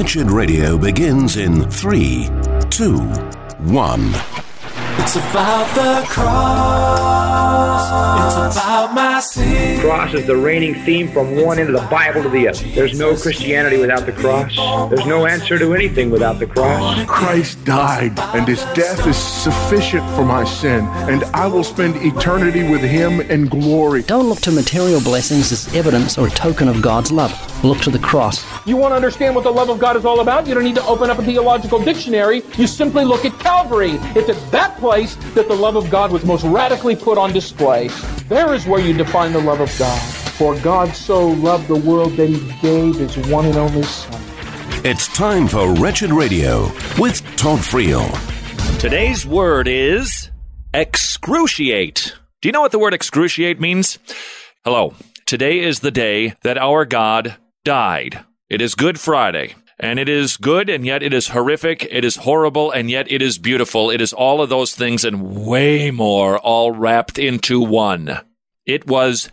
Wretched Radio begins in 3, 2, 1. It's about the cross. It's about my sin. Cross is the reigning theme from one end of the Bible to the other. There's no Christianity without the cross. There's no answer to anything without the cross. Christ died, and his death is sufficient for my sin, and I will spend eternity with him in glory. Don't look to material blessings as evidence or token of God's love. Look to the cross. You want to understand what the love of God is all about? You don't need to open up a theological dictionary. You simply look at Calvary. It's at that place that the love of God was most radically put on display. There is where you define the love of God. For God so loved the world that he gave his one and only Son. It's time for Wretched Radio with Todd Friel. Today's word is excruciate. Do you know what the word excruciate means? Hello. Today is the day that our God died. It is Good Friday. And it is good, and yet it is horrific. It is horrible, and yet it is beautiful. It is all of those things and way more, all wrapped into one. It was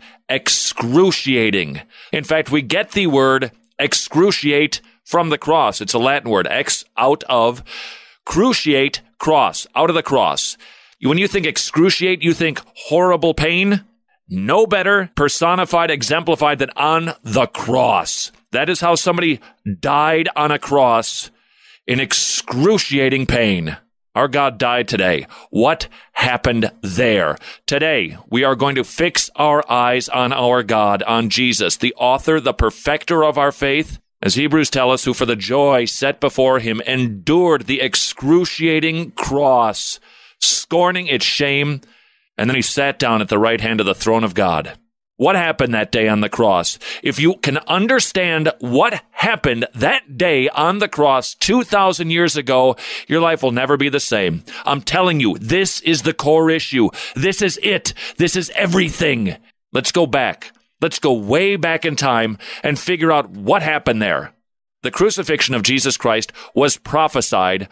excruciating. In fact, we get the word excruciate from the cross. It's a Latin word, ex, out of, cruciate, cross, out of the cross. When you think excruciate, you think horrible pain. No better personified, exemplified than on the cross. That is how somebody died on a cross in excruciating pain. Our God died today. What happened there? Today, we are going to fix our eyes on our God, on Jesus, the author, the perfecter of our faith, as Hebrews tell us, who for the joy set before him endured the excruciating cross, scorning its shame, and then he sat down at the right hand of the throne of God. What happened that day on the cross? If you can understand what happened that day on the cross 2,000 years ago, your life will never be the same. I'm telling you, this is the core issue. This is it. This is everything. Let's go back. Let's go way back in time and figure out what happened there. The crucifixion of Jesus Christ was prophesied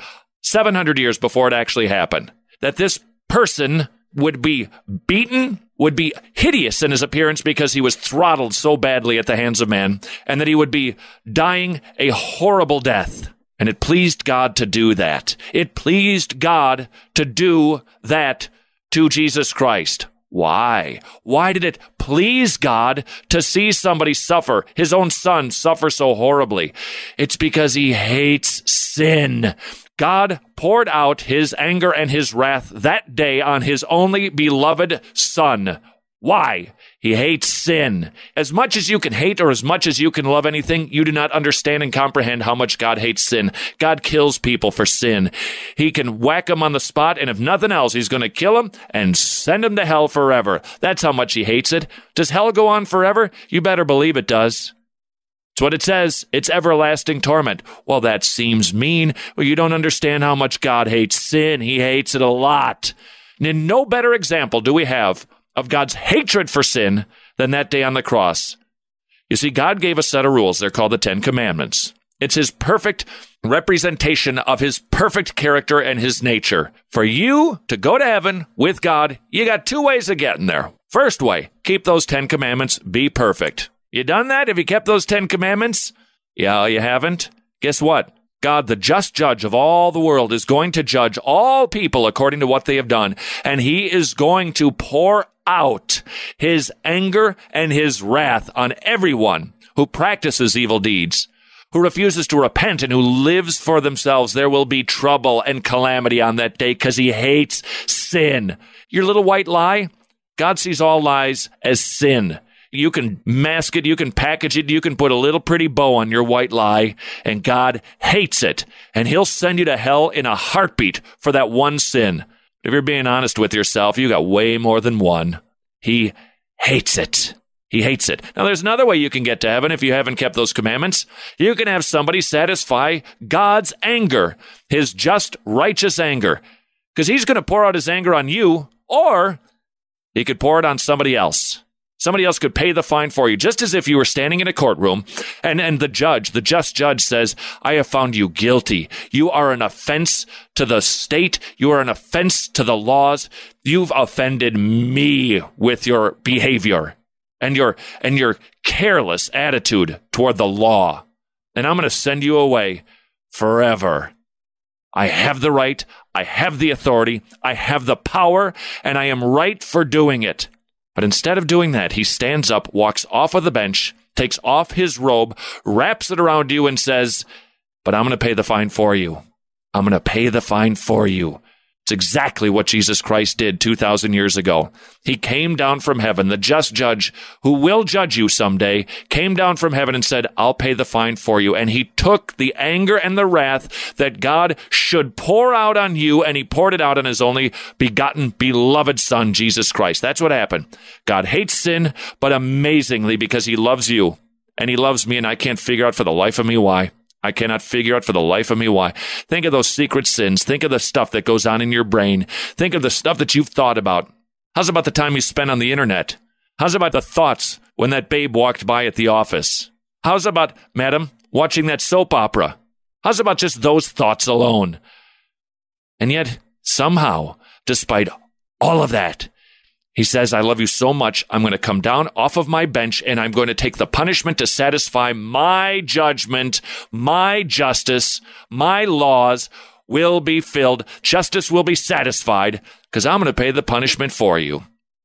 700 years before it actually happened. That this person would be beaten, would be hideous in his appearance because he was throttled so badly at the hands of man, and that he would be dying a horrible death. And it pleased God to do that. It pleased God to do that to Jesus Christ. Why? Why did it please God to see somebody suffer, his own son suffer so horribly? It's because he hates sin. God poured out his anger and his wrath that day on his only beloved Son. Why? He hates sin. As much as you can hate or as much as you can love anything, you do not understand and comprehend how much God hates sin. God kills people for sin. He can whack them on the spot, and if nothing else, he's going to kill them and send them to hell forever. That's how much he hates it. Does hell go on forever? You better believe it does. It's what it says. It's everlasting torment. Well, that seems mean. Well, you don't understand how much God hates sin. He hates it a lot. And no better example do we have of God's hatred for sin than that day on the cross. You see, God gave a set of rules. They're called the Ten Commandments. It's his perfect representation of his perfect character and his nature. For you to go to heaven with God, you got two ways of getting there. First way, keep those 10 Commandments, be perfect. You done that? Have you kept those 10 Commandments? Yeah, you haven't? Guess what? God, the just judge of all the world, is going to judge all people according to what they have done, and he is going to pour out his anger and his wrath on everyone who practices evil deeds, who refuses to repent, and who lives for themselves. There will be trouble and calamity on that day because he hates sin. Your little white lie? God sees all lies as sin. You can mask it, you can package it, you can put a little pretty bow on your white lie, and God hates it, and he'll send you to hell in a heartbeat for that one sin. If you're being honest with yourself, you got way more than one. He hates it. He hates it. Now, there's another way you can get to heaven if you haven't kept those commandments. You can have somebody satisfy God's anger, his just, righteous anger, because he's going to pour out his anger on you, or he could pour it on somebody else. Somebody else could pay the fine for you, just as if you were standing in a courtroom and the judge, the just judge says, I have found you guilty. You are an offense to the state. You are an offense to the laws. You've offended me with your behavior and your careless attitude toward the law. and I'm going to send you away forever. I have the right, I have the authority, I have the power, and I am right for doing it. But instead of doing that, he stands up, walks off of the bench, takes off his robe, wraps it around you, and says, but I'm going to pay the fine for you. I'm going to pay the fine for you. It's exactly what Jesus Christ did 2,000 years ago. He came down from heaven, the just judge who will judge you someday, came down from heaven and said, I'll pay the fine for you. And he took the anger and the wrath that God should pour out on you, and he poured it out on his only begotten, beloved Son, Jesus Christ. That's what happened. God hates sin, but amazingly, because he loves you, and he loves me, and I can't figure out for the life of me why. I cannot figure out for the life of me why. Think of those secret sins. Think of the stuff that goes on in your brain. Think of the stuff that you've thought about. How's about the time you spent on the internet? How's about the thoughts when that babe walked by at the office? How's about, madam, watching that soap opera? How's about just those thoughts alone? And yet, somehow, despite all of that, he says, I love you so much, I'm going to come down off of my bench and I'm going to take the punishment to satisfy my judgment, my justice, my laws will be filled. Justice will be satisfied because I'm going to pay the punishment for you.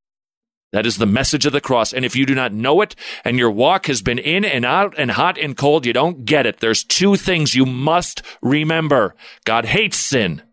That is the message of the cross. And if you do not know it and your walk has been in and out and hot and cold, you don't get it. There's two things you must remember. God hates sin,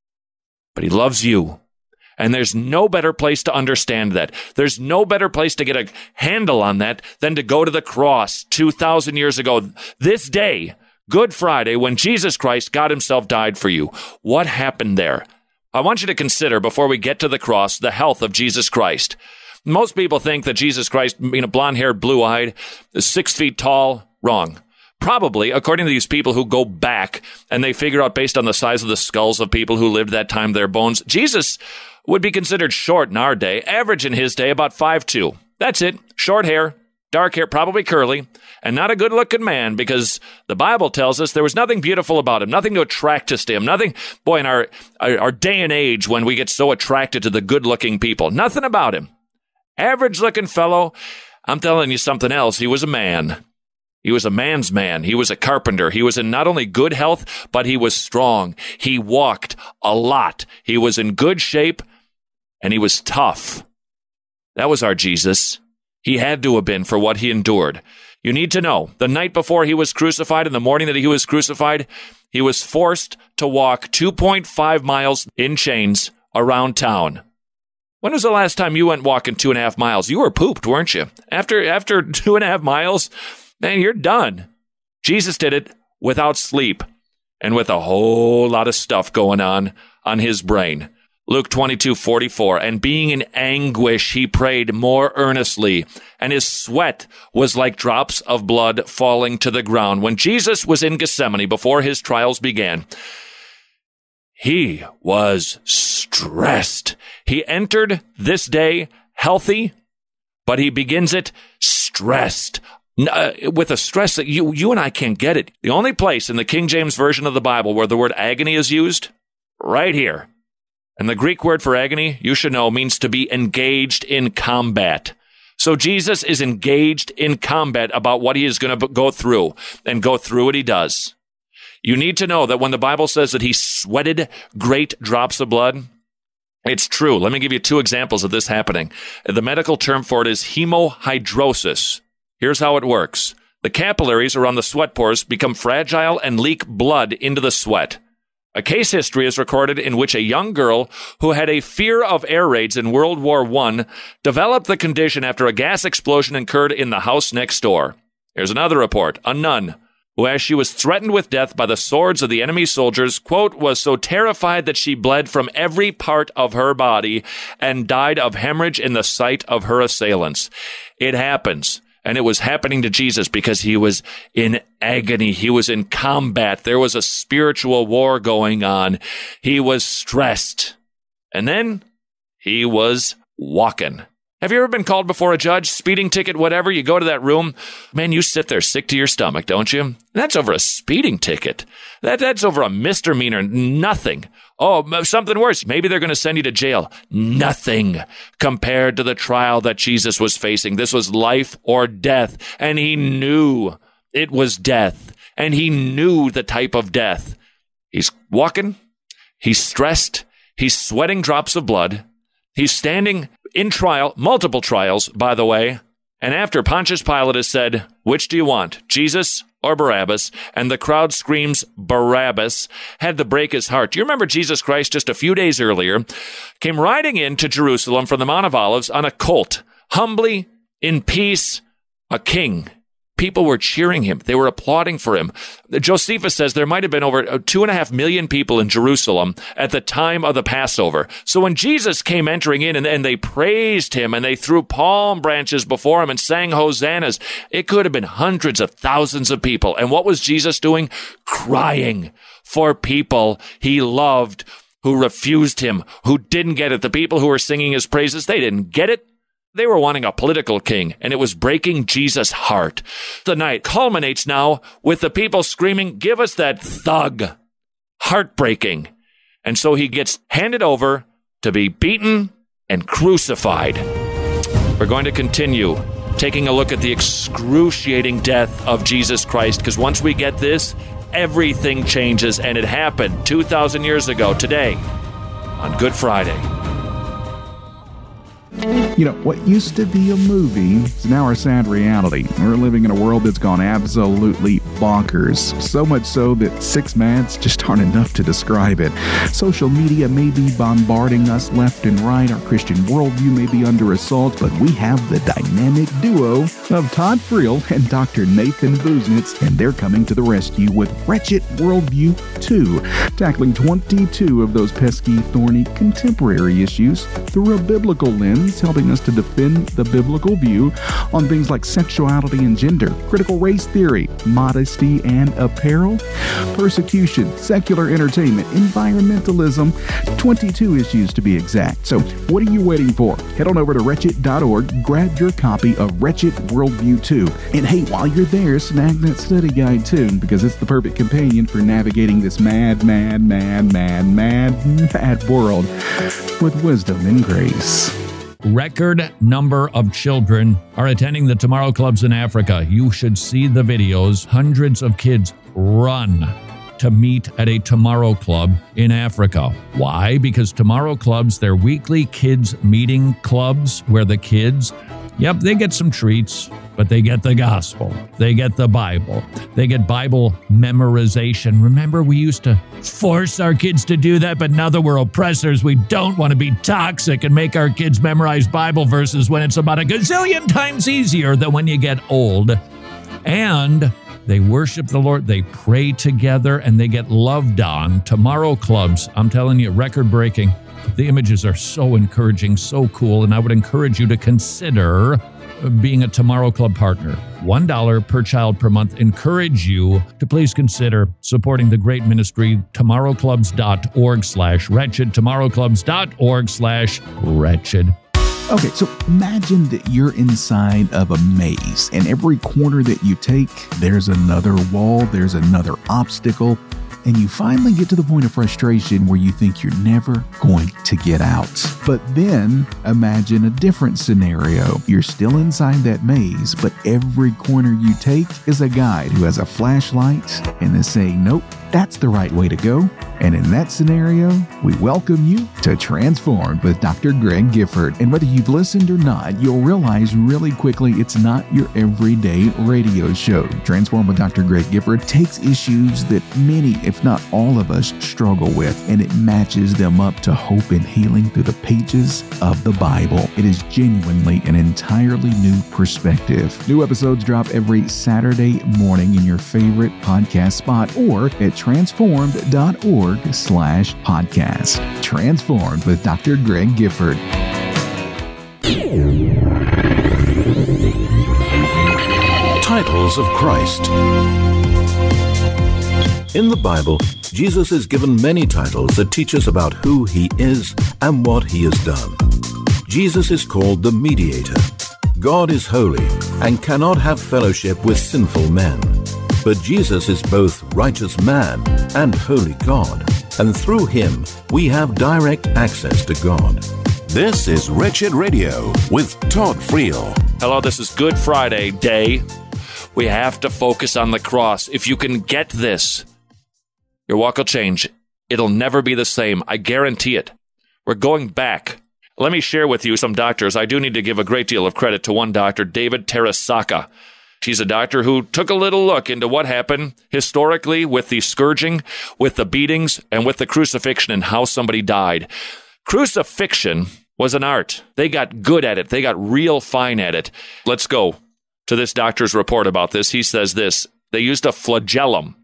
but he loves you. And there's no better place to understand that. There's no better place to get a handle on that than to go to the cross 2,000 years ago. This day, Good Friday, when Jesus Christ, God himself, died for you. What happened there? I want you to consider, before we get to the cross, the health of Jesus Christ. Most people think that Jesus Christ, blonde-haired, blue-eyed, 6 feet tall. Wrong. Probably, according to these people who go back and they figure out based on the size of the skulls of people who lived that time, their bones, Jesus would be considered short in our day, average in his day, about 5'2". That's it. Short hair, dark hair, probably curly, and not a good-looking man because the Bible tells us there was nothing beautiful about him, nothing to attract us to him, nothing, boy, in our day and age when we get so attracted to the good-looking people, nothing about him. Average-looking fellow. I'm telling you something else. He was a man. He was a man's man. He was a carpenter. He was in not only good health, but he was strong. He walked a lot. He was in good shape, and he was tough. That was our Jesus. He had to have been for what he endured. You need to know, the night before he was crucified and the morning that he was crucified, he was forced to walk 2.5 miles in chains around town. When was the last time you went walking 2.5 miles? You were pooped, weren't you? After 2.5 miles, man, you're done. Jesus did it without sleep and with a whole lot of stuff going on his brain. Luke 22:44, and being in anguish, he prayed more earnestly, and his sweat was like drops of blood falling to the ground. When Jesus was in Gethsemane before his trials began, he was stressed. He entered this day healthy, but he begins it stressed. With a stress that you and I can't get it. The only place in the King James Version of the Bible where the word agony is used, right here. And the Greek word for agony, you should know, means to be engaged in combat. So Jesus is engaged in combat about what he is going to go through, and go through what he does. You need to know that when the Bible says that he sweated great drops of blood, it's true. Let me give you 2 examples of this happening. The medical term for it is hemohydrosis. Here's how it works. The capillaries around the sweat pores become fragile and leak blood into the sweat. A case history is recorded in which a young girl who had a fear of air raids in World War I developed the condition after a gas explosion occurred in the house next door. Here's another report. A nun who, as she was threatened with death by the swords of the enemy soldiers, quote, was so terrified that she bled from every part of her body and died of hemorrhage in the sight of her assailants. It happens. And it was happening to Jesus because he was in agony. He was in combat. There was a spiritual war going on. He was stressed. And then he was walking. Have you ever been called before a judge? Speeding ticket, whatever. You go to that room. Man, you sit there sick to your stomach, don't you? That's over a speeding ticket. That's over a misdemeanor. Nothing. Oh, something worse. Maybe they're going to send you to jail. Nothing compared to the trial that Jesus was facing. This was life or death, and he knew it was death. and he knew the type of death. He's walking, he's stressed, he's sweating drops of blood, he's standing in trial, multiple trials, by the way, and after Pontius Pilate has said, which do you want, Jesus or Barabbas? And the crowd screams, Barabbas, had to break his heart. Do you remember Jesus Christ just a few days earlier came riding into Jerusalem from the Mount of Olives on a colt, humbly, in peace, a king. People were cheering him. They were applauding for him. Josephus says there might have been over 2.5 million people in Jerusalem at the time of the Passover. So when Jesus came entering in and they praised him and they threw palm branches before him and sang hosannas, it could have been hundreds of thousands of people. And what was Jesus doing? Crying for people he loved who refused him, who didn't get it. The people who were singing his praises, they didn't get it. They were wanting a political king, and it was breaking Jesus' heart. The night culminates now with the people screaming, give us that thug. Heartbreaking. And so he gets handed over to be beaten and crucified. We're going to continue taking a look at the excruciating death of Jesus Christ, because once we get this, everything changes, and it happened 2,000 years ago today on Good Friday. You know, what used to be a movie is now our sad reality. We're living in a world that's gone absolutely bonkers. So much so that 6 mads just aren't enough to describe it. Social media may be bombarding us left and right. Our Christian worldview may be under assault, but we have the dynamic duo of Todd Friel and Dr. Nathan Busenitz, and they're coming to the rescue with Wretched Worldview 2, tackling 22 of those pesky, thorny, contemporary issues through a biblical lens, helping us to defend the biblical view on things like sexuality and gender, critical race theory, modesty and apparel, persecution, secular entertainment, environmentalism, 22 issues to be exact. So what are you waiting for? Head on over to wretched.org, grab your copy of Wretched Worldview 2. And hey, while you're there, snag that study guide too, because it's the perfect companion for navigating this mad world with wisdom and grace. Record number of children are attending the Tomorrow Clubs in Africa. You should see the videos. Hundreds of kids run to meet at a Tomorrow Club in Africa. Why? Because Tomorrow Clubs, they're weekly kids meeting clubs where the kids, they get some treats, but they get the gospel. They get the Bible. They get Bible memorization. Remember, we used to force our kids to do that, but now that we're oppressors, we don't want to be toxic and make our kids memorize Bible verses when it's about a gazillion times easier than when you get old. And they worship the Lord, they pray together, and they get loved on. Tomorrow Clubs, I'm telling you, record-breaking. The images are so encouraging, so cool, and I would encourage you to consider being a Tomorrow Club partner. $1 per child per month. Encourage you to please consider supporting the great ministry, tomorrowclubs.org/wretched, tomorrowclubs.org/wretched. Okay, so imagine that you're inside of a maze, and every corner that you take, there's another wall, there's another obstacle, and you finally get to the point of frustration where you think you're never going to get out. But then imagine a different scenario. You're still inside that maze, but every corner you take is a guide who has a flashlight and is saying, nope, that's the right way to go. And in that scenario, we welcome you to Transformed with Dr. Greg Gifford. And whether you've listened or not, you'll realize really quickly it's not your everyday radio show. Transformed with Dr. Greg Gifford takes issues that many, if not all of us, struggle with, and it matches them up to hope and healing through the pages of the Bible. It is genuinely an entirely new perspective. New episodes drop every Saturday morning in your favorite podcast spot or at transformed.org/podcast. Transformed with Dr. Greg Gifford. Titles of Christ. In the Bible, Jesus is given many titles that teach us about who he is and what he has done. Jesus is called the Mediator. God is holy and cannot have fellowship with sinful men. But Jesus is both righteous man and holy God, and through him we have direct access to God. This is Wretched Radio with Todd Friel. Hello, this is Good Friday Day. We have to focus on the cross. If you can get this, your walk will change. It'll never be the same. I guarantee it. We're going back. Let me share with you some doctors. I do need to give a great deal of credit to one doctor, David Terasaka. He's a doctor who took a little look into what happened historically with the scourging, with the beatings, and with the crucifixion and how somebody died. Crucifixion was an art. They got good at it. They got real fine at it. Let's go to this doctor's report about this. He says this: they used a flagellum.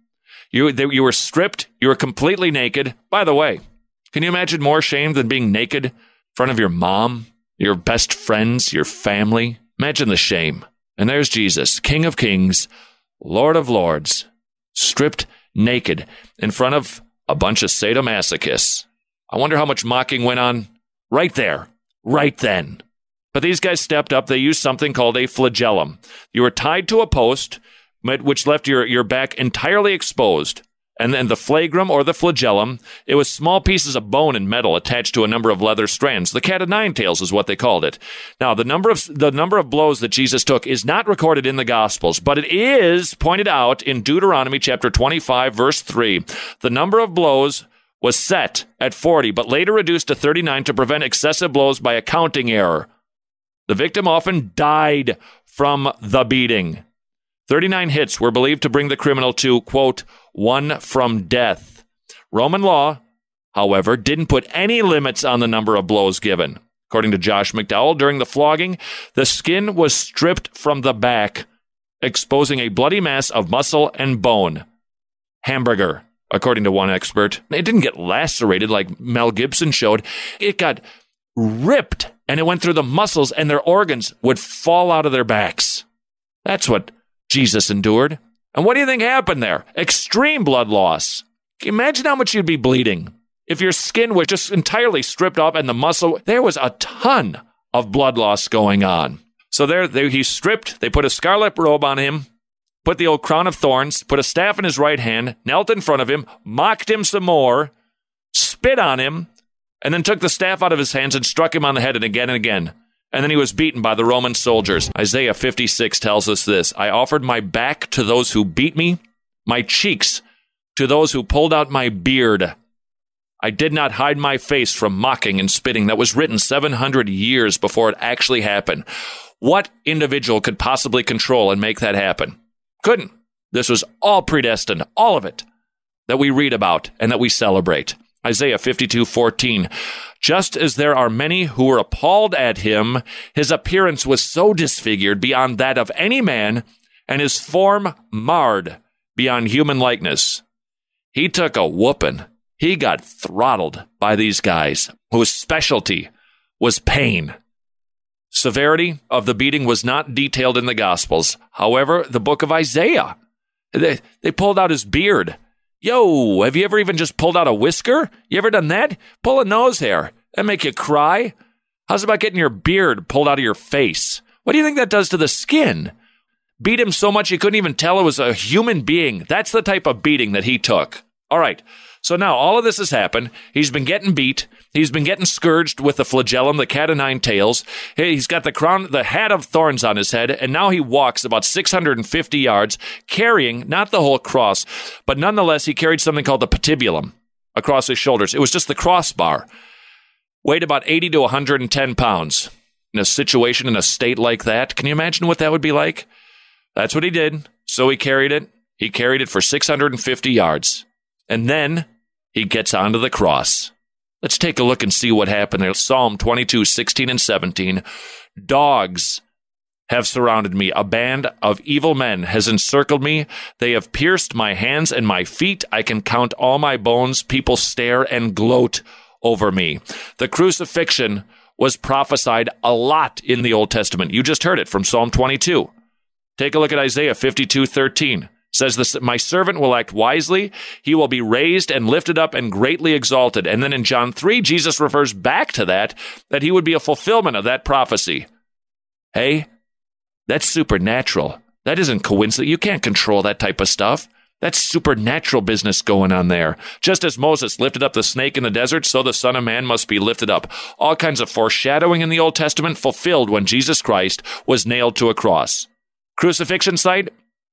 You were stripped. You were completely naked. By the way, can you imagine more shame than being naked in front of your mom, your best friends, your family? Imagine the shame. And there's Jesus, King of Kings, Lord of Lords, stripped naked in front of a bunch of sadomasochists. I wonder how much mocking went on right there, right then. But these guys stepped up. They used something called a flagellum. You were tied to a post, which left your back entirely exposed. And then the flagrum, or the flagellum, it was small pieces of bone and metal attached to a number of leather strands. The cat of nine tails is what they called it. Now, the number of blows that Jesus took is not recorded in the Gospels, but it is pointed out in Deuteronomy chapter 25, verse 3. The number of blows was set at 40, but later reduced to 39 to prevent excessive blows by a counting error. The victim often died from the beating. 39 hits were believed to bring the criminal to, quote, one from death. Roman law, however, didn't put any limits on the number of blows given. According to Josh McDowell, during the flogging, the skin was stripped from the back, exposing a bloody mass of muscle and bone. Hamburger, according to one expert. It didn't get lacerated like Mel Gibson showed. It got ripped, and it went through the muscles, and their organs would fall out of their backs. That's what Jesus endured. And what do you think happened there? Extreme blood loss. Can you imagine how much you'd be bleeding if your skin was just entirely stripped off and the muscle? There was a ton of blood loss going on. So there he's stripped. They put a scarlet robe on him, put the old crown of thorns, put a staff in his right hand, knelt in front of him, mocked him some more, spit on him, and then took the staff out of his hands and struck him on the head and again. And then he was beaten by the Roman soldiers. Isaiah 56 tells us this: I offered my back to those who beat me, my cheeks to those who pulled out my beard. I did not hide my face from mocking and spitting. That was written 700 years before it actually happened. What individual could possibly control and make that happen? Couldn't. This was all predestined, all of it, that we read about and that we celebrate. Isaiah 52:14. Just as there are many who were appalled at him, his appearance was so disfigured beyond that of any man, and his form marred beyond human likeness. He took a whooping. He got throttled by these guys, whose specialty was pain. Severity of the beating was not detailed in the Gospels. However, the book of Isaiah, they pulled out his beard. Yo, have you ever even just pulled out a whisker? You ever done that? Pull a nose hair. That make you cry? How's about getting your beard pulled out of your face? What do you think that does to the skin? Beat him so much you couldn't even tell it was a human being. That's the type of beating that he took. All right, so now all of this has happened. He's been getting beat. He's been getting scourged with the flagellum, the cat of nine tails. He's got the crown, the hat of thorns on his head, and now he walks about 650 yards, carrying not the whole cross, but nonetheless he carried something called the patibulum across his shoulders. It was just the crossbar. Weighed about 80 to 110 pounds. In a situation in a state like that, can you imagine what that would be like? That's what he did. So he carried it. He carried it for 650 yards. And then he gets onto the cross. Let's take a look and see what happened there. Psalm 22:16 and 17. Dogs have surrounded me. A band of evil men has encircled me. They have pierced my hands and my feet. I can count all my bones. People stare and gloat over me. The crucifixion was prophesied a lot in the Old Testament. You just heard it from Psalm 22. Take a look at Isaiah 52:13. Says this: my servant will act wisely. He will be raised and lifted up and greatly exalted. And then in John 3, Jesus refers back to that he would be a fulfillment of that prophecy. Hey, that's supernatural. That isn't coincidence. You can't control that type of stuff. That's supernatural business going on there. Just as Moses lifted up the snake in the desert, so the Son of Man must be lifted up. All kinds of foreshadowing in the Old Testament fulfilled when Jesus Christ was nailed to a cross. Crucifixion site?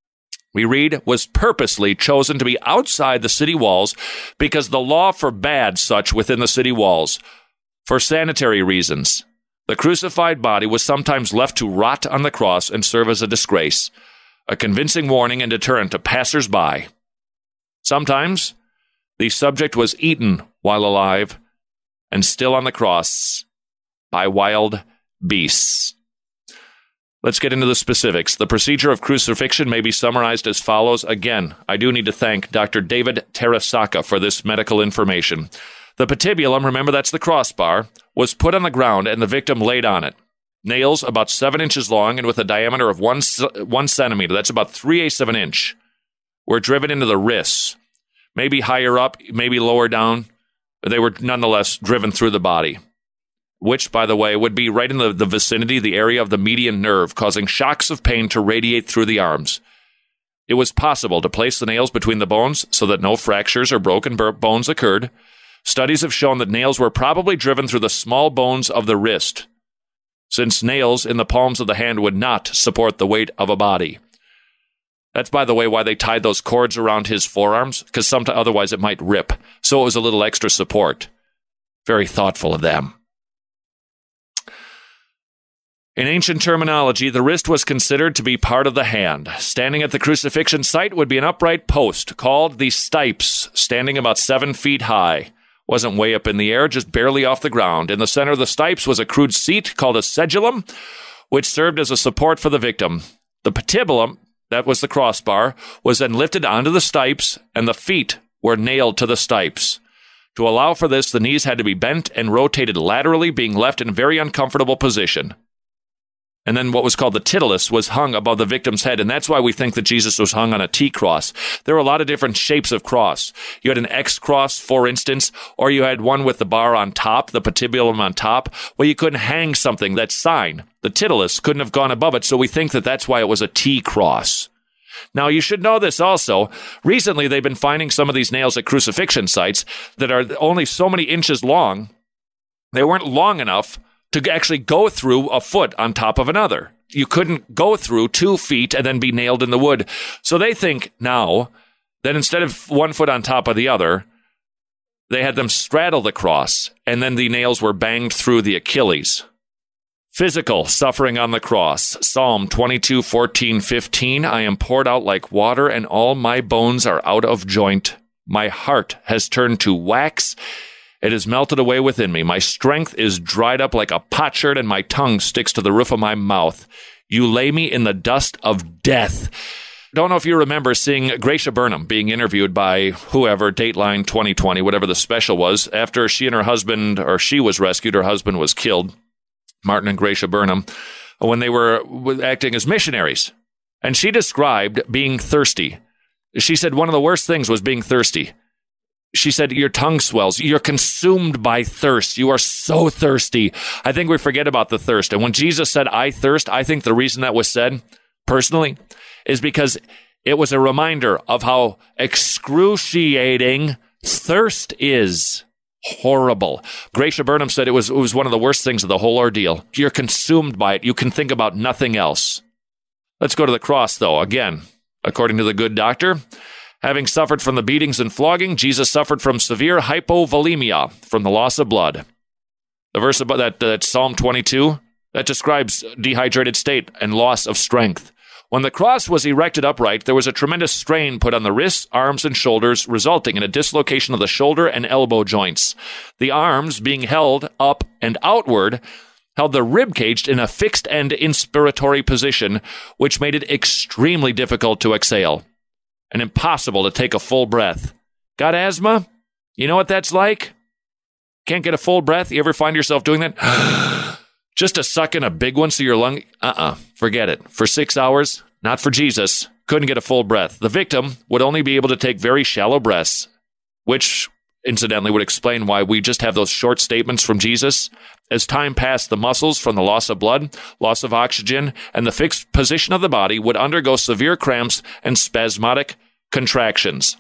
we read, was purposely chosen to be outside the city walls because the law forbade such within the city walls. For sanitary reasons, the crucified body was sometimes left to rot on the cross and serve as a disgrace, a convincing warning and deterrent to passers-by. Sometimes the subject was eaten while alive and still on the cross by wild beasts. Let's get into the specifics. The procedure of crucifixion may be summarized as follows. Again, I do need to thank Dr. David Terasaka for this medical information. The patibulum, remember that's the crossbar, was put on the ground and the victim laid on it. Nails about 7 inches long and with a diameter of 1 centimeter, that's about 3/8 of an inch, were driven into the wrists. Maybe higher up, maybe lower down, but they were nonetheless driven through the body, which, by the way, would be right in the vicinity, the area of the median nerve, causing shocks of pain to radiate through the arms. It was possible to place the nails between the bones so that no fractures or broken bones occurred. Studies have shown that nails were probably driven through the small bones of the wrist, since nails in the palms of the hand would not support the weight of a body. That's, by the way, why they tied those cords around his forearms, because otherwise it might rip. So it was a little extra support. Very thoughtful of them. In ancient terminology, the wrist was considered to be part of the hand. Standing at the crucifixion site would be an upright post called the stipes, standing about 7 feet high. Wasn't way up in the air, just barely off the ground. In the center of the stipes was a crude seat called a sedulum, which served as a support for the victim. The patibulum, that was the crossbar, was then lifted onto the stipes, and the feet were nailed to the stipes. To allow for this, the knees had to be bent and rotated laterally, being left in a very uncomfortable position. And then what was called the titulus was hung above the victim's head, and that's why we think that Jesus was hung on a T-cross. There were a lot of different shapes of cross. You had an X-cross, for instance, or you had one with the bar on top, the patibulum on top. Well, you couldn't hang something, that sign. The titulus couldn't have gone above it, so we think that that's why it was a T-cross. Now, you should know this also. Recently, they've been finding some of these nails at crucifixion sites that are only so many inches long. They weren't long enough to actually go through a foot on top of another. You couldn't go through 2 feet and then be nailed in the wood. So they think now that instead of 1 foot on top of the other, they had them straddle the cross, and then the nails were banged through the Achilles. Physical suffering on the cross. Psalm 22, 14, 15. I am poured out like water, and all my bones are out of joint. My heart has turned to wax. It is melted away within me. My strength is dried up like a potsherd, and my tongue sticks to the roof of my mouth. You lay me in the dust of death. Don't know if you remember seeing Gracia Burnham being interviewed by whoever, Dateline 2020, whatever the special was, after she and her husband, or she was rescued, her husband was killed, Martin and Gracia Burnham, when they were acting as missionaries. And she described being thirsty. She said one of the worst things was being thirsty. She said, your tongue swells. You're consumed by thirst. You are so thirsty. I think we forget about the thirst. And when Jesus said, I thirst, I think the reason that was said, personally, is because it was a reminder of how excruciating thirst is. Horrible. Gracia Burnham said it was one of the worst things of the whole ordeal. You're consumed by it. You can think about nothing else. Let's go to the cross, though. Again, according to the good doctor, having suffered from the beatings and flogging, Jesus suffered from severe hypovolemia, from the loss of blood. The verse about that Psalm 22, that describes dehydrated state and loss of strength. When the cross was erected upright, there was a tremendous strain put on the wrists, arms, and shoulders, resulting in a dislocation of the shoulder and elbow joints. The arms, being held up and outward, held the rib cage in a fixed and inspiratory position, which made it extremely difficult to exhale and impossible to take a full breath. Got asthma? You know what that's like? Can't get a full breath? You ever find yourself doing that? Just to suck in a big one so your lung... Forget it. For 6 hours, not for Jesus. Couldn't get a full breath. The victim would only be able to take very shallow breaths, which, incidentally, would explain why we just have those short statements from Jesus. As time passed, the muscles from the loss of blood, loss of oxygen, and the fixed position of the body would undergo severe cramps and spasmodic contractions.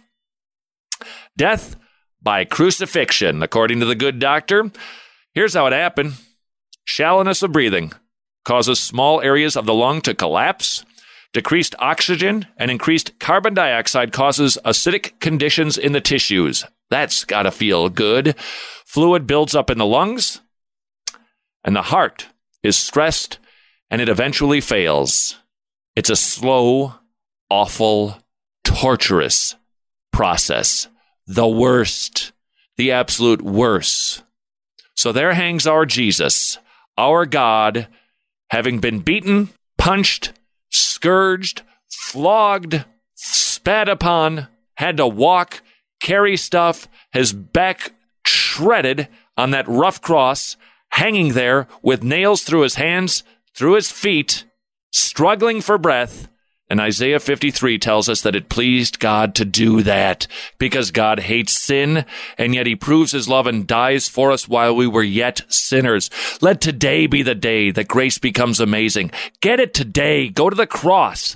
Death by crucifixion, according to the good doctor. Here's how it happened. Shallowness of breathing causes small areas of the lung to collapse. Decreased oxygen and increased carbon dioxide causes acidic conditions in the tissues. That's got to feel good. Fluid builds up in the lungs, and the heart is stressed, and it eventually fails. It's a slow, awful, torturous process. The worst. The absolute worst. So there hangs our Jesus, our God, having been beaten, punched, scourged, flogged, spat upon, had to walk, carry stuff, his back shredded on that rough cross, hanging there with nails through his hands, through his feet, struggling for breath. And Isaiah 53 tells us that it pleased God to do that because God hates sin, and yet he proves his love and dies for us while we were yet sinners. Let today be the day that grace becomes amazing. Get it today. Go to the cross.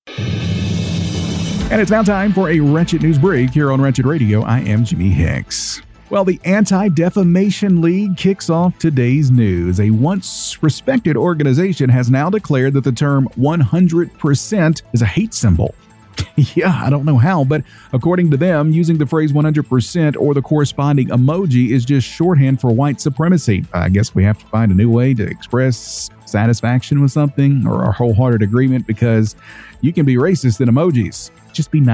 And it's now time for a Wretched News Break here on Wretched Radio. I am Jimmy Hicks. Well, the Anti-Defamation League kicks off today's news. A once respected organization has now declared that the term 100% is a hate symbol. Yeah, I don't know how, but according to them, using the phrase 100% or the corresponding emoji is just shorthand for white supremacy. I guess we have to find a new way to express satisfaction with something or a wholehearted agreement, because you can be racist in emojis. Just be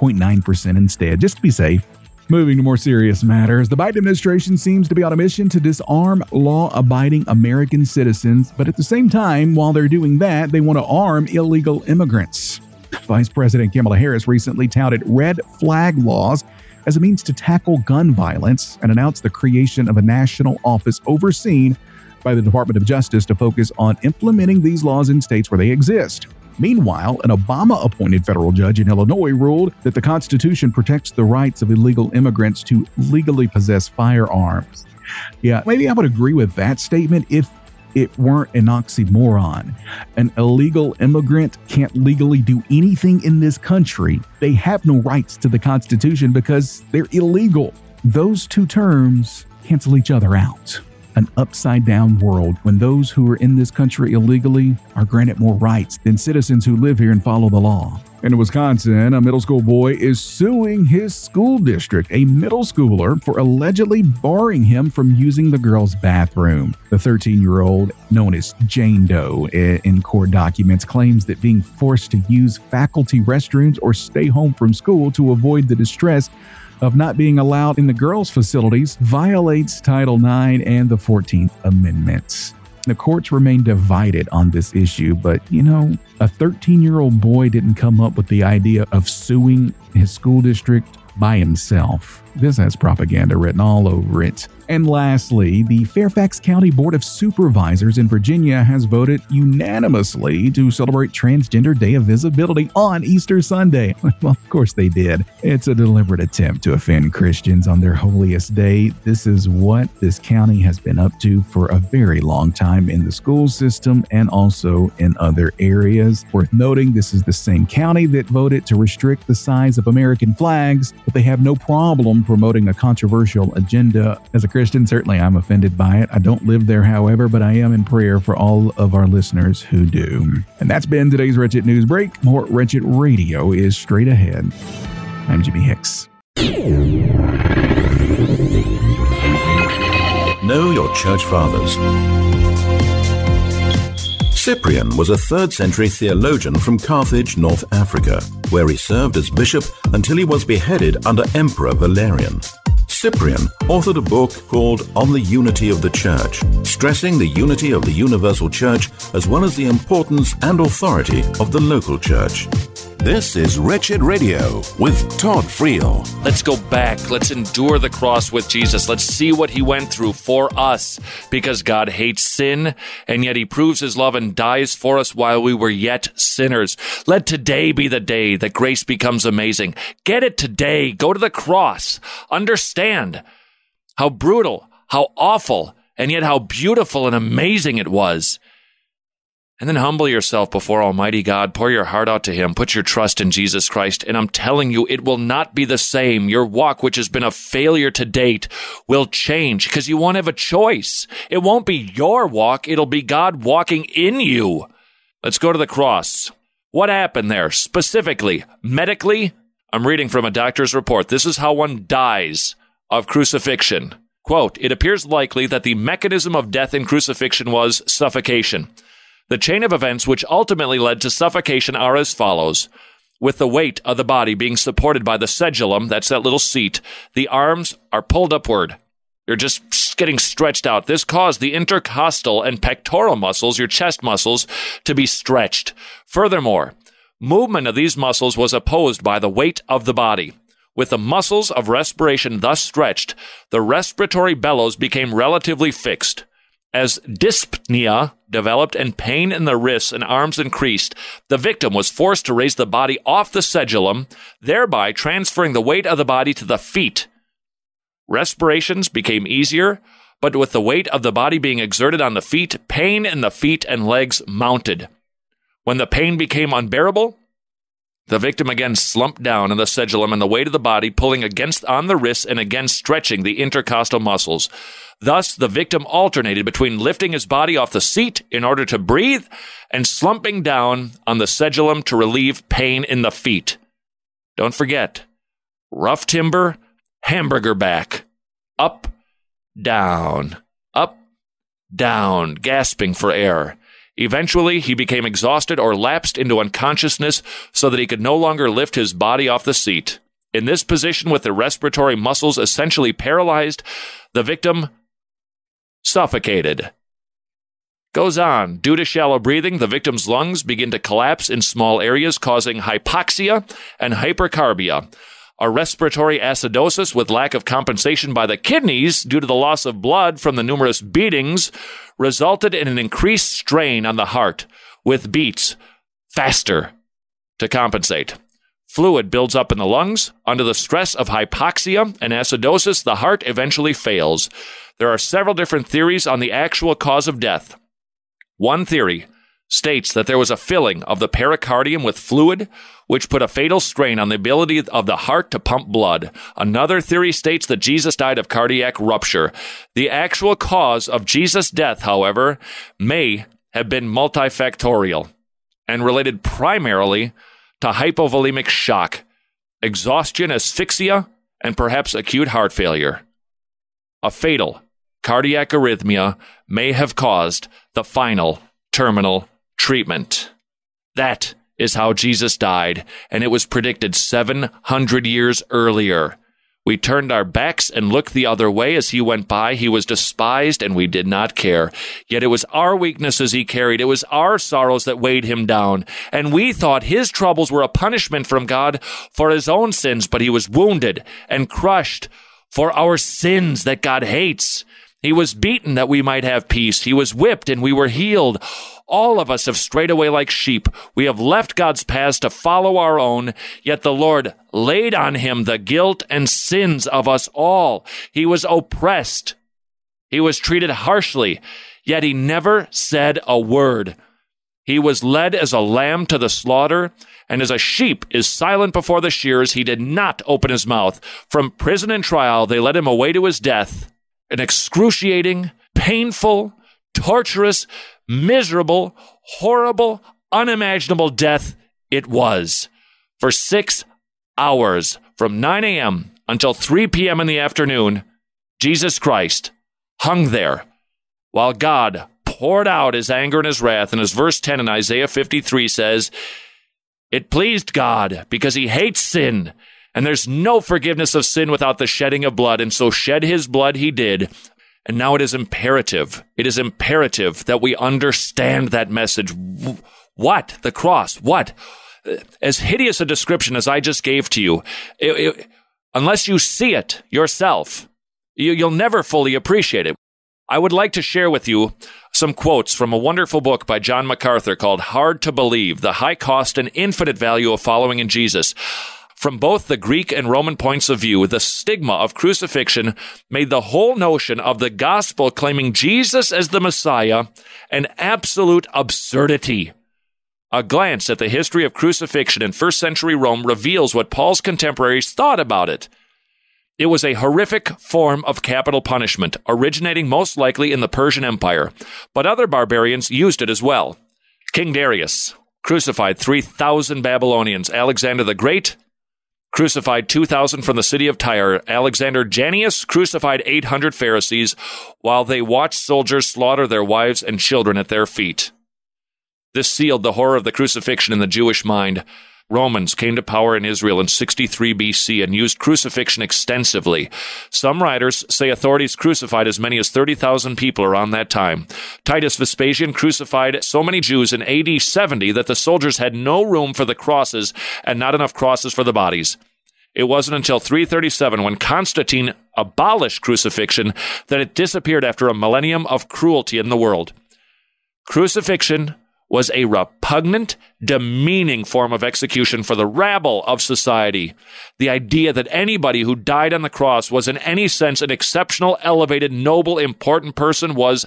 99.9% instead, just to be safe. Moving to more serious matters, the Biden administration seems to be on a mission to disarm law-abiding American citizens, but at the same time, while they're doing that, they want to arm illegal immigrants. Vice President Kamala Harris recently touted red flag laws as a means to tackle gun violence and announced the creation of a national office overseen by the Department of Justice to focus on implementing these laws in states where they exist. Meanwhile, an Obama-appointed federal judge in Illinois ruled that the Constitution protects the rights of illegal immigrants to legally possess firearms. Yeah, maybe I would agree with that statement if it weren't an oxymoron. An illegal immigrant can't legally do anything in this country. They have no rights to the Constitution because they're illegal. Those two terms cancel each other out. An upside-down world when those who are in this country illegally are granted more rights than citizens who live here and follow the law. In Wisconsin, a middle school boy is suing his school district, a middle schooler, for allegedly barring him from using the girls' bathroom. The 13-year-old, known as Jane Doe in court documents, claims that being forced to use faculty restrooms or stay home from school to avoid the distress of not being allowed in the girls' facilities violates Title IX and the 14th Amendment. The courts remain divided on this issue, but, a 13-year-old boy didn't come up with the idea of suing his school district by himself. This has propaganda written all over it. And lastly, the Fairfax County Board of Supervisors in Virginia has voted unanimously to celebrate Transgender Day of Visibility on Easter Sunday. Well, of course they did. It's a deliberate attempt to offend Christians on their holiest day. This is what this county has been up to for a very long time in the school system and also in other areas. Worth noting, this is the same county that voted to restrict the size of American flags, but they have no problem promoting a controversial agenda. As a Christian, certainly I'm offended by it. I don't live there, however, but I am in prayer for all of our listeners who do. And that's been today's Wretched News Break. More Wretched Radio is straight ahead. I'm Jimmy Hicks. Know your church fathers. Cyprian was a 3rd century theologian from Carthage, North Africa, where he served as bishop until he was beheaded under Emperor Valerian. Cyprian authored a book called On the Unity of the Church, stressing the unity of the universal church as well as the importance and authority of the local church. This is Wretched Radio with Todd Friel. Let's go back. Let's endure the cross with Jesus. Let's see what he went through for us, because God hates sin, and yet he proves his love and dies for us while we were yet sinners. Let today be the day that grace becomes amazing. Get it today. Go to the cross. Understand how brutal, how awful, and yet how beautiful and amazing it was. And then humble yourself before Almighty God. Pour your heart out to him. Put your trust in Jesus Christ. And I'm telling you, it will not be the same. Your walk, which has been a failure to date, will change because you won't have a choice. It won't be your walk. It'll be God walking in you. Let's go to the cross. What happened there? Specifically, medically, I'm reading from a doctor's report. This is how one dies of crucifixion. Quote, it appears likely that the mechanism of death in crucifixion was suffocation. The chain of events which ultimately led to suffocation are as follows. With the weight of the body being supported by the sedulum, that's that little seat, the arms are pulled upward. You're just getting stretched out. This caused the intercostal and pectoral muscles, your chest muscles, to be stretched. Furthermore, movement of these muscles was opposed by the weight of the body. With the muscles of respiration thus stretched, the respiratory bellows became relatively fixed. As dyspnea developed and pain in the wrists and arms increased, the victim was forced to raise the body off the sedulum, thereby transferring the weight of the body to the feet. Respirations became easier, but with the weight of the body being exerted on the feet, pain in the feet and legs mounted. When the pain became unbearable, the victim again slumped down in the sedulum and the weight of the body pulling against on the wrists and again stretching the intercostal muscles. Thus, the victim alternated between lifting his body off the seat in order to breathe and slumping down on the sedulum to relieve pain in the feet. Don't forget, rough timber, hamburger back, up, down, gasping for air. Eventually, he became exhausted or lapsed into unconsciousness so that he could no longer lift his body off the seat. In this position, with the respiratory muscles essentially paralyzed, the victim suffocated. Goes on. Due to shallow breathing, the victim's lungs begin to collapse in small areas, causing hypoxia and hypercarbia. A respiratory acidosis with lack of compensation by the kidneys due to the loss of blood from the numerous beatings resulted in an increased strain on the heart, with beats faster to compensate. Fluid builds up in the lungs. Under the stress of hypoxia and acidosis, the heart eventually fails. There are several different theories on the actual cause of death. One theory states that there was a filling of the pericardium with fluid, which put a fatal strain on the ability of the heart to pump blood. Another theory states that Jesus died of cardiac rupture. The actual cause of Jesus' death, however, may have been multifactorial and related primarily to hypovolemic shock, exhaustion, asphyxia, and perhaps acute heart failure. A fatal cardiac arrhythmia may have caused the final terminal treatment. That is how Jesus died, and it was predicted 700 years earlier. We turned our backs and looked the other way as he went by. He was despised, and we did not care. Yet it was our weaknesses he carried. It was our sorrows that weighed him down. And we thought his troubles were a punishment from God for his own sins, but he was wounded and crushed for our sins that God hates. He was beaten that we might have peace. He was whipped, and we were healed. All of us have strayed away like sheep. We have left God's paths to follow our own, yet the Lord laid on him the guilt and sins of us all. He was oppressed. He was treated harshly, yet he never said a word. He was led as a lamb to the slaughter, and as a sheep is silent before the shearers, he did not open his mouth. From prison and trial, they led him away to his death. An excruciating, painful, torturous, miserable, horrible, unimaginable death it was. For 6 hours, from 9 a.m. until 3 p.m. in the afternoon, Jesus Christ hung there while God poured out his anger and his wrath. And as verse 10 in Isaiah 53 says, it pleased God because he hates sin, and there's no forgiveness of sin without the shedding of blood, and so shed his blood he did. And now it is imperative that we understand that message. What? The cross. What? As hideous a description as I just gave to you, unless you see it yourself, you'll never fully appreciate it. I would like to share with you some quotes from a wonderful book by John MacArthur called Hard to Believe, The High Cost and Infinite Value of Following in Jesus. From both the Greek and Roman points of view, the stigma of crucifixion made the whole notion of the gospel claiming Jesus as the Messiah an absolute absurdity. A glance at the history of crucifixion in first century Rome reveals what Paul's contemporaries thought about it. It was a horrific form of capital punishment, originating most likely in the Persian Empire, but other barbarians used it as well. King Darius, crucified 3,000 Babylonians. Alexander the Great crucified 2,000 from the city of Tyre. Alexander Jannaeus crucified 800 Pharisees while they watched soldiers slaughter their wives and children at their feet. This sealed the horror of the crucifixion in the Jewish mind. Romans came to power in Israel in 63 BC and used crucifixion extensively. Some writers say authorities crucified as many as 30,000 people around that time. Titus Vespasian crucified so many Jews in AD 70 that the soldiers had no room for the crosses and not enough crosses for the bodies. It wasn't until 337, when Constantine abolished crucifixion, that it disappeared after a millennium of cruelty in the world. Crucifixion was a repugnant, demeaning form of execution for the rabble of society. The idea that anybody who died on the cross was in any sense an exceptional, elevated, noble, important person was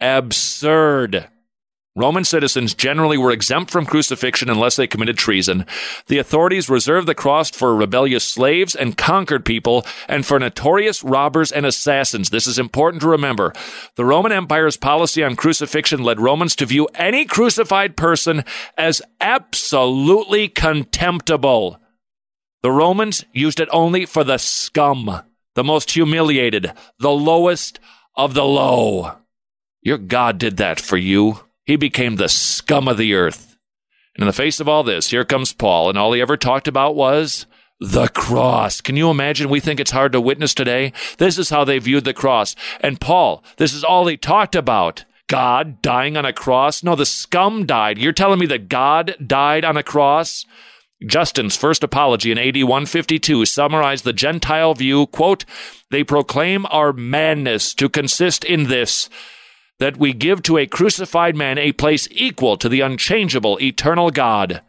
absurd. Roman citizens generally were exempt from crucifixion unless they committed treason. The authorities reserved the cross for rebellious slaves and conquered people, and for notorious robbers and assassins. This is important to remember. The Roman Empire's policy on crucifixion led Romans to view any crucified person as absolutely contemptible. The Romans used it only for the scum, the most humiliated, the lowest of the low. Your God did that for you. He became the scum of the earth. And in the face of all this, here comes Paul, and all he ever talked about was the cross. Can you imagine? We think it's hard to witness today. This is how they viewed the cross. And Paul, this is all he talked about. God dying on a cross? No, the scum died. You're telling me that God died on a cross? Justin's first apology in AD 152 summarized the Gentile view, quote, "They proclaim our madness to consist in this, that we give to a crucified man a place equal to the unchangeable, eternal God."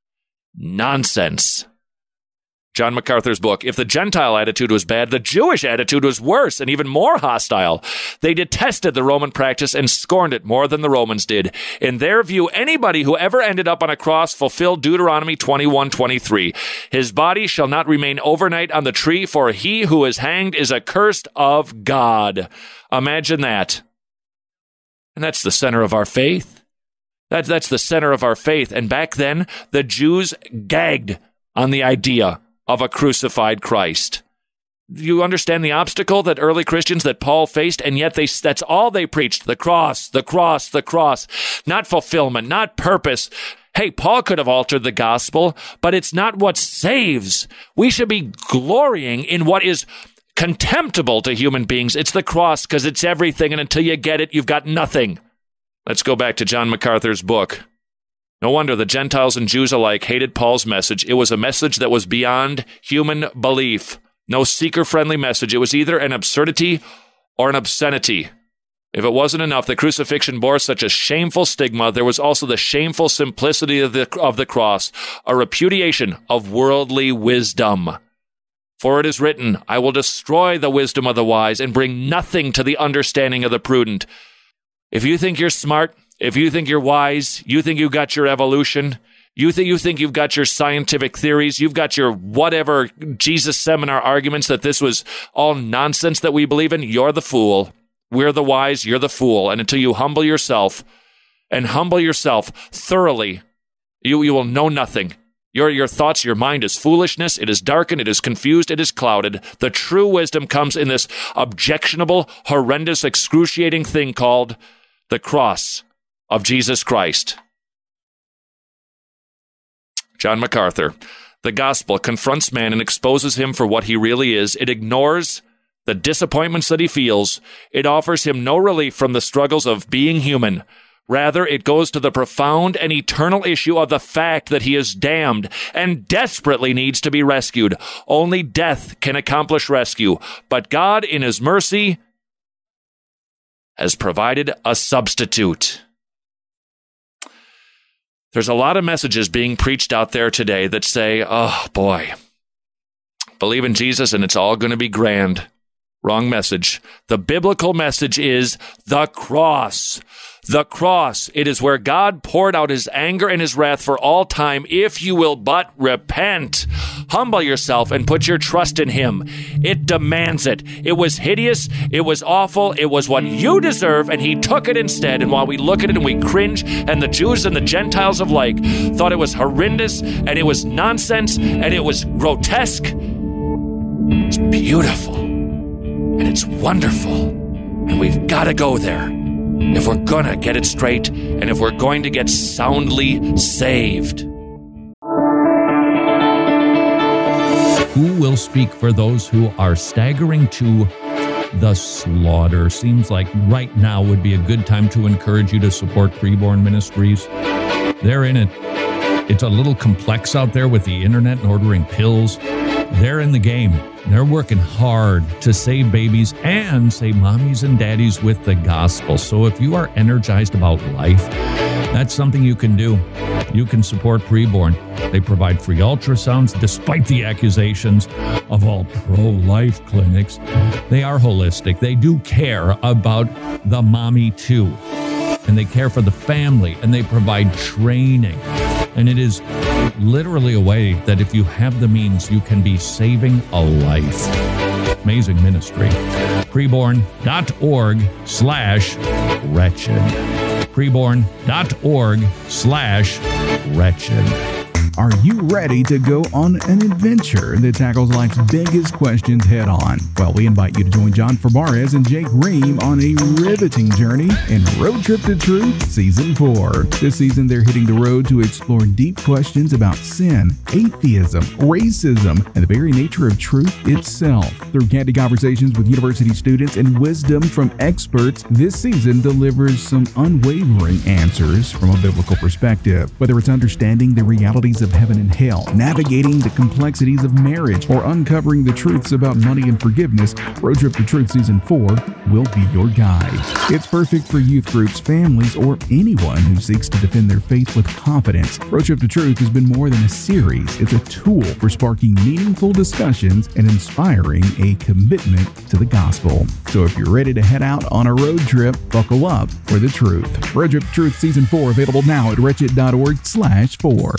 Nonsense. John MacArthur's book, if the Gentile attitude was bad, the Jewish attitude was worse and even more hostile. They detested the Roman practice and scorned it more than the Romans did. In their view, anybody who ever ended up on a cross fulfilled Deuteronomy 21:23. His body shall not remain overnight on the tree, for he who is hanged is accursed of God. Imagine that. And that's the center of our faith. That's the center of our faith. And back then, the Jews gagged on the idea of a crucified Christ. You understand the obstacle that early Christians, that Paul faced, and yet that's all they preached. The cross, the cross, the cross. Not fulfillment, not purpose. Hey, Paul could have altered the gospel, but it's not what saves. We should be glorying in what is contemptible to human beings. It's the cross, because it's everything, and until you get it, you've got nothing. Let's go back to John MacArthur's book. No wonder the Gentiles and Jews alike hated Paul's message. It was a message that was beyond human belief. No seeker-friendly message. It was either an absurdity or an obscenity. If it wasn't enough that crucifixion bore such a shameful stigma, there was also the shameful simplicity of the cross, a repudiation of worldly wisdom. For it is written, I will destroy the wisdom of the wise and bring nothing to the understanding of the prudent. If you think you're smart, if you think you're wise, you think you've got your evolution, you think you've got your scientific theories, you've got your whatever Jesus seminar arguments that this was all nonsense that we believe in, you're the fool. We're the wise, you're the fool. And until you humble yourself, and humble yourself thoroughly, you will know nothing. Your thoughts, your mind is foolishness. It is darkened. It is confused. It is clouded. The true wisdom comes in this objectionable, horrendous, excruciating thing called the cross of Jesus Christ. John MacArthur. The gospel confronts man and exposes him for what he really is. It ignores the disappointments that he feels. It offers him no relief from the struggles of being human. Rather, it goes to the profound and eternal issue of the fact that he is damned and desperately needs to be rescued. Only death can accomplish rescue, but God, in his mercy, has provided a substitute. There's a lot of messages being preached out there today that say, oh boy, believe in Jesus and it's all going to be grand. Wrong message. The biblical message is the cross. The cross, it is where God poured out his anger and his wrath for all time if you will but repent. Humble yourself and put your trust in him. It demands it. It was hideous. It was awful. It was what you deserve, and he took it instead. And while we look at it and we cringe, and the Jews and the Gentiles alike thought it was horrendous, and it was nonsense, and it was grotesque, it's beautiful, and it's wonderful, and we've got to go there if we're going to get it straight and if we're going to get soundly saved. Who will speak for those who are staggering to the slaughter? Seems like right now would be a good time to encourage you to support Preborn Ministries. They're in it. It's a little complex out there with the internet and ordering pills. They're in the game. They're working hard to save babies and save mommies and daddies with the gospel. So if you are energized about life, that's something you can do. You can support Preborn. They provide free ultrasounds despite the accusations of all pro-life clinics. They are holistic. They do care about the mommy too. And they care for the family, and they provide training. And it is literally a way that if you have the means, you can be saving a life. Amazing ministry. Preborn.org/wretched. Preborn.org/wretched. Are you ready to go on an adventure that tackles life's biggest questions head on? Well, we invite you to join John Fabarez and Jake Ream on a riveting journey in Road Trip to Truth Season 4. This season, they're hitting the road to explore deep questions about sin, atheism, racism, and the very nature of truth itself. Through candid conversations with university students and wisdom from experts, this season delivers some unwavering answers from a biblical perspective. Whether it's understanding the realities of heaven and hell, navigating the complexities of marriage, or uncovering the truths about money and forgiveness, Road Trip to Truth Season 4 will be your guide. It's perfect for youth groups, families, or anyone who seeks to defend their faith with confidence. Road Trip to Truth has been more than a series. It's a tool for sparking meaningful discussions and inspiring a commitment to the gospel. So if you're ready to head out on a road trip, buckle up for the truth. Road Trip to Truth Season 4 available now at wretched.org/4.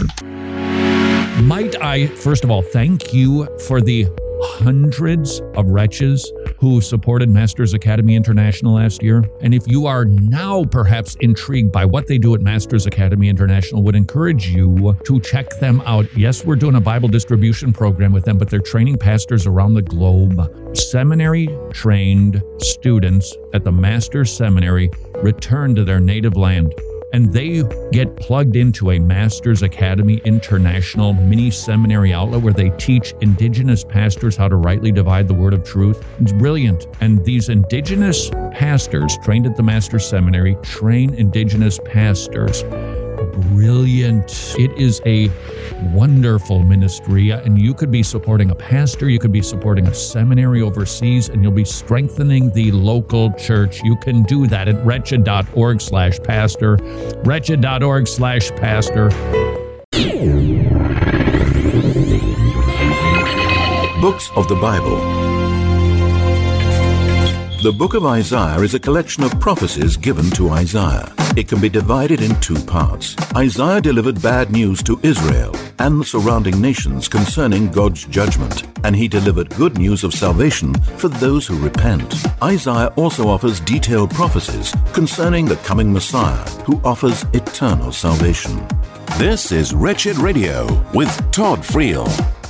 Might I, first of all, thank you for the hundreds of wretches who supported Masters Academy International last year. And if you are now perhaps intrigued by what they do at Masters Academy International, would encourage you to check them out. Yes, we're doing a Bible distribution program with them, but they're training pastors around the globe. Seminary-trained students at the Masters Seminary return to their native land, and they get plugged into a Masters Academy International mini seminary outlet where they teach indigenous pastors how to rightly divide the word of truth. It's brilliant. And these indigenous pastors trained at the Masters Seminary train indigenous pastors. Brilliant. It is a wonderful ministry, and you could be supporting a pastor, you could be supporting a seminary overseas, and you'll be strengthening the local church. You can do that at wretched.org/pastor, wretched.org/pastor. Books of the Bible. The book of Isaiah is a collection of prophecies given to Isaiah. It can be divided in two parts. Isaiah delivered bad news to Israel and the surrounding nations concerning God's judgment, and he delivered good news of salvation for those who repent. Isaiah also offers detailed prophecies concerning the coming Messiah, who offers eternal salvation. This is Wretched Radio with Todd Friel.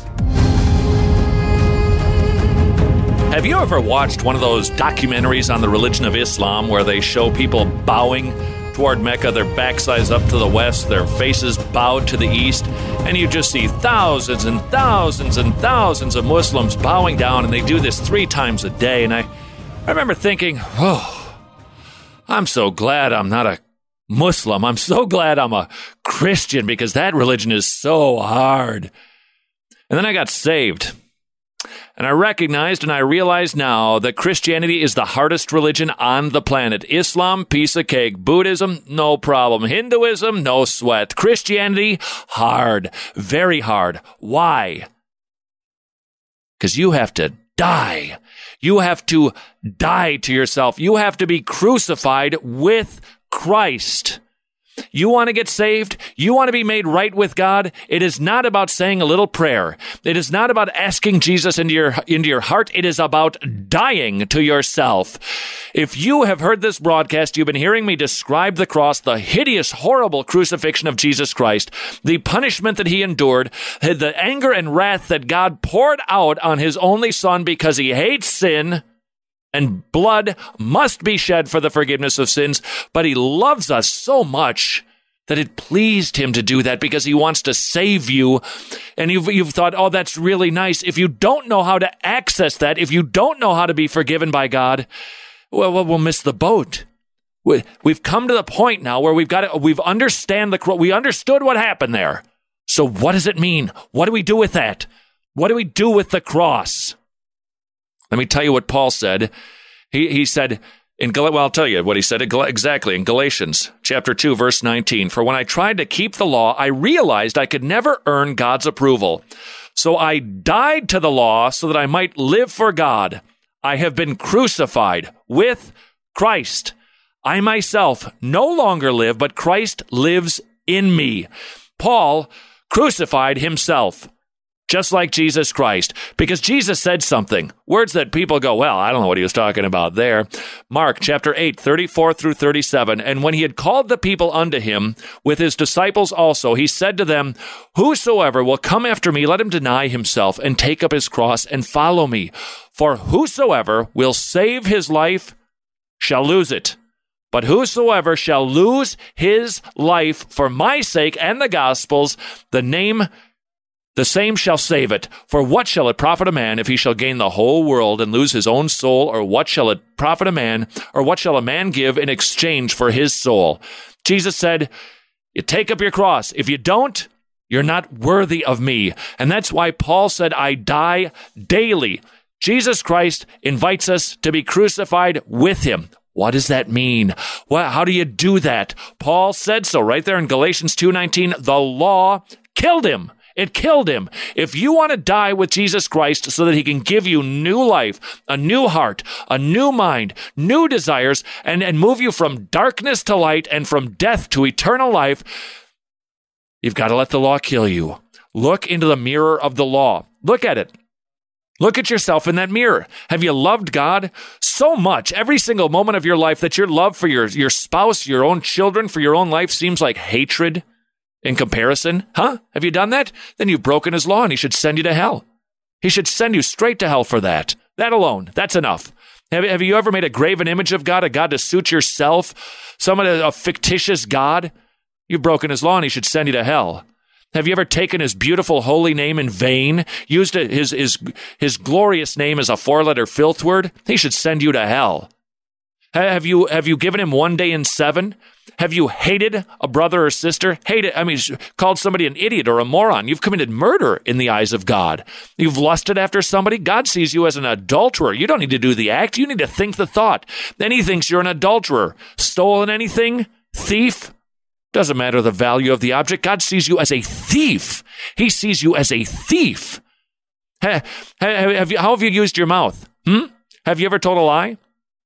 Have you ever watched one of those documentaries on the religion of Islam where they show people bowing toward Mecca, their backsides up to the west, their faces bowed to the east, and you just see thousands and thousands and thousands of Muslims bowing down, and they do this 3 times a day. And I remember thinking, oh, I'm so glad I'm not a Muslim. I'm so glad I'm a Christian, because that religion is so hard. And then I got saved. And I recognized and I realize now that Christianity is the hardest religion on the planet. Islam, piece of cake. Buddhism, no problem. Hinduism, no sweat. Christianity, hard. Very hard. Why? Because you have to die. You have to die to yourself. You have to be crucified with Christ. You want to get saved? You want to be made right with God? It is not about saying a little prayer. It is not about asking Jesus into your heart. It is about dying to yourself. If you have heard this broadcast, you've been hearing me describe the cross, the hideous, horrible crucifixion of Jesus Christ, the punishment that he endured, the anger and wrath that God poured out on his only Son because he hates sin, and blood must be shed for the forgiveness of sins, but he loves us so much that it pleased him to do that because he wants to save you. And you've thought, oh, that's really nice. If you don't know how to access that, if you don't know how to be forgiven by God, well, we'll miss the boat. We've come to the point now where we understood what happened there. So what does it mean? What do we do with that? What do we do with the cross? Let me tell you what Paul said. He said, I'll tell you what he said exactly in Galatians chapter 2, verse 19. For when I tried to keep the law, I realized I could never earn God's approval. So I died to the law so that I might live for God. I have been crucified with Christ. I myself no longer live, but Christ lives in me. Paul crucified himself, just like Jesus Christ, because Jesus said something, words that people go, well, I don't know what he was talking about there. Mark chapter 8, 34 through 37, and when he had called the people unto him, with his disciples also, he said to them, whosoever will come after me, let him deny himself and take up his cross and follow me. For whosoever will save his life shall lose it. But whosoever shall lose his life for my sake and the gospel's, the same shall save it. For what shall it profit a man if he shall gain the whole world and lose his own soul? Or what shall it profit a man? Or what shall a man give in exchange for his soul? Jesus said, you take up your cross. If you don't, you're not worthy of me. And that's why Paul said, I die daily. Jesus Christ invites us to be crucified with him. What does that mean? Well, how do you do that? Paul said so right there in Galatians 2:19. The law killed him. It killed him. If you want to die with Jesus Christ so that he can give you new life, a new heart, a new mind, new desires, and move you from darkness to light and from death to eternal life, you've got to let the law kill you. Look into the mirror of the law. Look at it. Look at yourself in that mirror. Have you loved God so much every single moment of your life that your love for your spouse, your own children, for your own life seems like hatred in comparison? Huh? Have you done that? Then you've broken his law and he should send you to hell. He should send you straight to hell for that. That alone, that's enough. Have you ever made a graven image of God, a God to suit yourself, a fictitious God? You've broken his law and he should send you to hell. Have you ever taken his beautiful holy name in vain, used his glorious name as a four-letter filth word? He should send you to hell. Have you given him 1 day in 7? Have you hated a brother or sister? Called somebody an idiot or a moron? You've committed murder in the eyes of God. You've lusted after somebody? God sees you as an adulterer. You don't need to do the act. You need to think the thought. Then he thinks you're an adulterer. Stolen anything? Thief? Doesn't matter the value of the object. God sees you as a thief. He sees you as a thief. How have you used your mouth? Have you ever told a lie?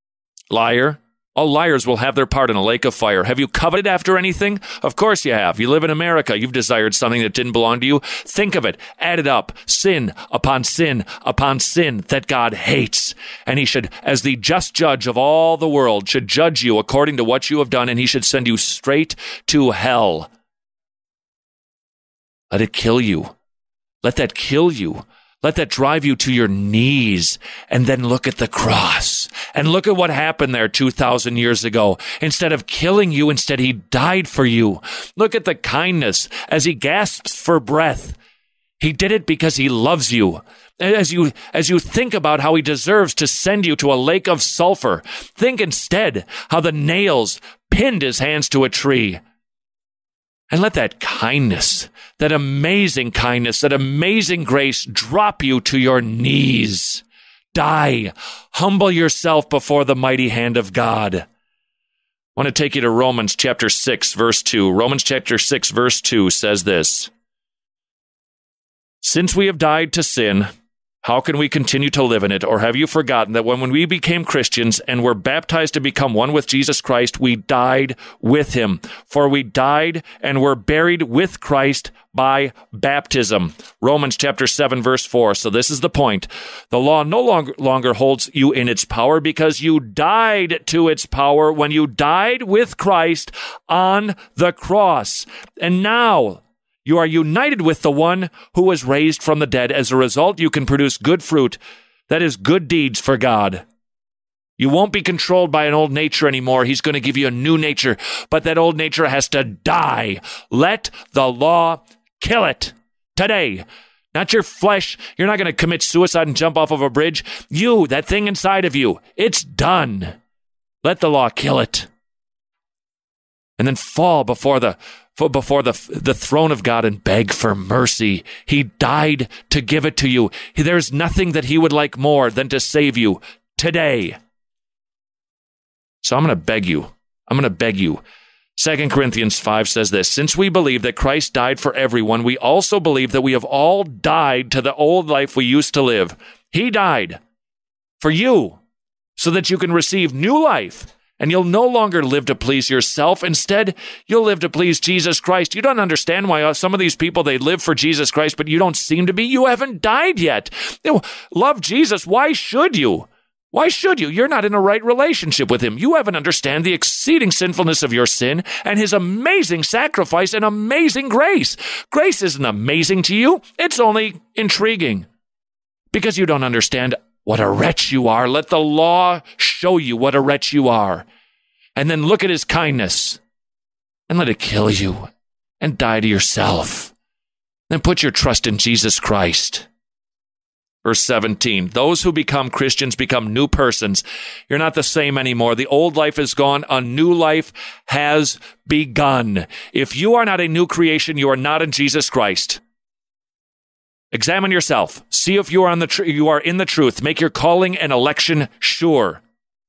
Liar. All liars will have their part in a lake of fire. Have you coveted after anything? Of course you have. You live in America. You've desired something that didn't belong to you. Think of it. Add it up. Sin upon sin upon sin that God hates. And he should, as the just judge of all the world, should judge you according to what you have done, and he should send you straight to hell. Let it kill you. Let that kill you. Let that drive you to your knees, and then look at the cross and look at what happened there 2,000 years ago. Instead of killing you, instead he died for you. Look at the kindness as he gasps for breath. He did it because he loves you. As you think about how he deserves to send you to a lake of sulfur, think instead how the nails pinned his hands to a tree. And let that kindness, that amazing kindness, that amazing grace drop you to your knees. Die. Humble yourself before the mighty hand of God. I want to take you to Romans chapter 6, verse 2. Romans chapter 6, verse 2 says this. Since we have died to sin, How can we continue to live in it? Or have you forgotten that when we became Christians and were baptized to become one with Jesus Christ, we died with him? For we died and were buried with Christ by baptism. Romans chapter 7, verse 4. So this is the point. The law no longer holds you in its power because you died to its power when you died with Christ on the cross. And now you are united with the one who was raised from the dead. As a result, you can produce good fruit, that is, good deeds for God. You won't be controlled by an old nature anymore. He's going to give you a new nature, but that old nature has to die. Let the law kill it today. Not your flesh. You're not going to commit suicide and jump off of a bridge. You, that thing inside of you, it's done. Let the law kill it. And then fall before the throne of God and beg for mercy. He died to give it to you. There's nothing that he would like more than to save you today. So I'm going to beg you. 2 Corinthians 5 says this, since we believe that Christ died for everyone, we also believe that we have all died to the old life we used to live. He died for you so that you can receive new life. And you'll no longer live to please yourself. Instead, you'll live to please Jesus Christ. You don't understand why some of these people, they live for Jesus Christ, but you don't seem to be. You haven't died yet. Love Jesus. Why should you? Why should you? You're not in a right relationship with him. You haven't understand the exceeding sinfulness of your sin and his amazing sacrifice and amazing grace. Grace isn't amazing to you. It's only intriguing because you don't understand what a wretch you are. Let the law show you what a wretch you are. And then look at his kindness and let it kill you and die to yourself. Then put your trust in Jesus Christ. Verse 17, those who become Christians become new persons. You're not the same anymore. The old life is gone. A new life has begun. If you are not a new creation, you are not in Jesus Christ. Examine yourself. See if you are you are in the truth. Make your calling and election sure.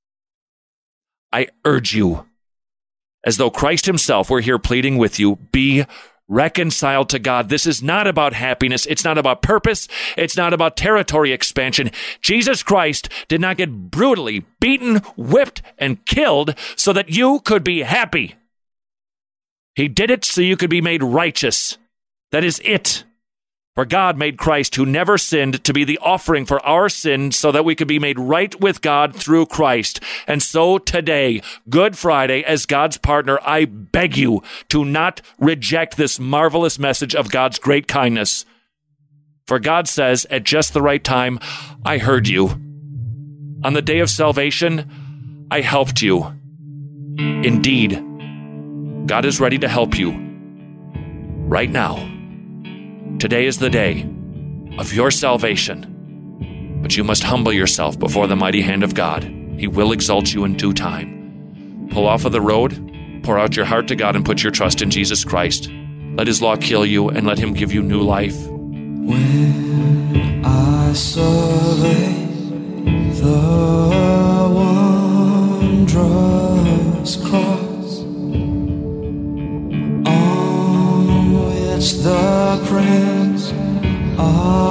I urge you, as though Christ himself were here pleading with you, be reconciled to God. This is not about happiness. It's not about purpose. It's not about territory expansion. Jesus Christ did not get brutally beaten, whipped, and killed so that you could be happy. He did it so you could be made righteous. That is it. For God made Christ, who never sinned, to be the offering for our sins so that we could be made right with God through Christ. And so today, Good Friday, as God's partner, I beg you to not reject this marvelous message of God's great kindness. For God says, at just the right time, I heard you. On the day of salvation, I helped you. Indeed, God is ready to help you right now. Today is the day of your salvation, but you must humble yourself before the mighty hand of God. He will exalt you in due time. Pull off of the road, pour out your heart to God, and put your trust in Jesus Christ. Let his law kill you, and let him give you new life. When I survey the wondrous cross on which the Prince of